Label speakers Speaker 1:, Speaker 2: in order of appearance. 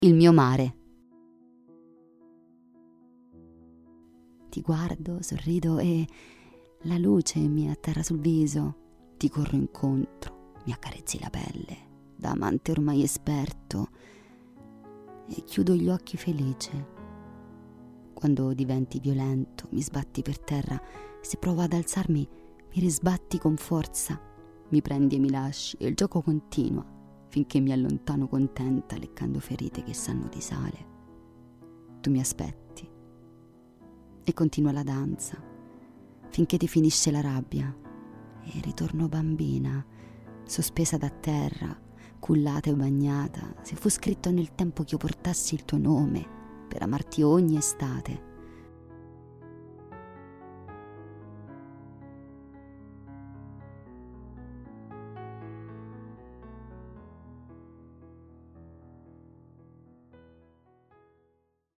Speaker 1: Il mio mare. Ti guardo, sorrido e la luce mi atterra sul viso. Ti corro incontro, mi accarezzi la pelle, da amante ormai esperto, e chiudo gli occhi felice. Quando diventi violento, mi sbatti per terra, se provo ad alzarmi, mi risbatti con forza, mi prendi e mi lasci, e il gioco continua, finché mi allontano contenta, leccando ferite che sanno di sale. Tu mi aspetti e continua la danza, finché ti finisce la rabbia, e ritorno bambina, sospesa da terra, cullata e bagnata, se fu scritto nel tempo che io portassi il tuo nome, per amarti ogni estate.